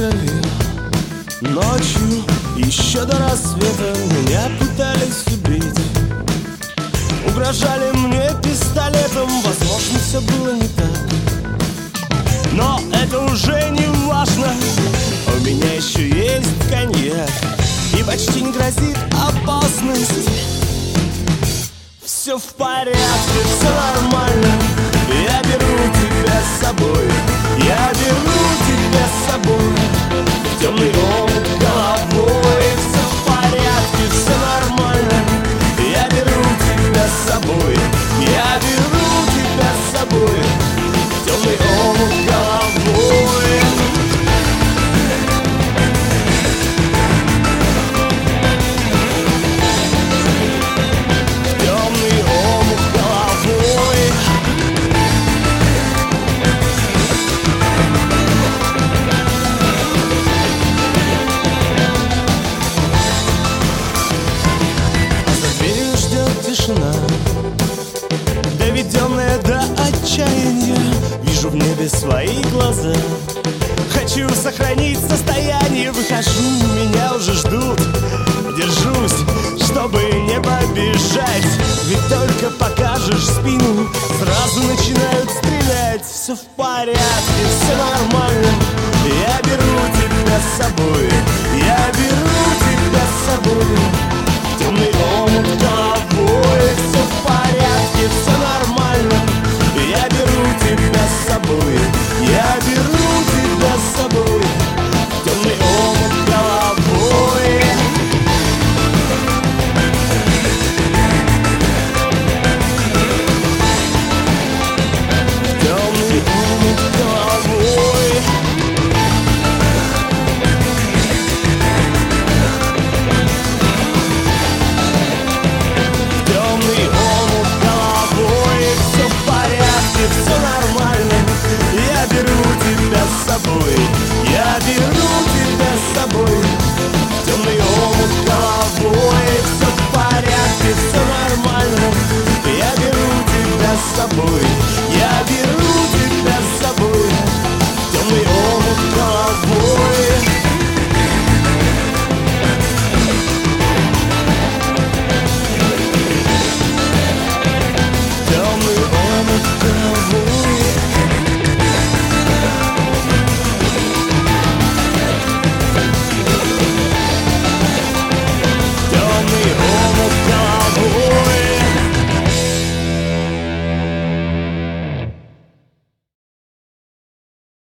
крови. Ночью, еще до рассвета, меня пытались убить. Угрожали мне пистолетом, возможно, все было не так. Но это уже не важно, у меня еще есть коньяк, и почти не грозит опасность. Все в порядке, все нормально, я беру тебя с собой. Я беру тебя с собой в темный омут головой. Все в порядке, все нормально, я беру тебя с собой. Я беру тебя с собой в темный омут головой. Доведенная до отчаяния, вижу в небе свои глаза. Хочу сохранить состояние, выхожу, меня уже ждут. Держусь, чтобы не побежать, ведь только покажешь спину, сразу начинают стрелять. Все в порядке, все нормально, я беру тебя с собой. Я беру тебя с собой в темный омут головой. Все в порядке, все нормально, я беру тебя с собой.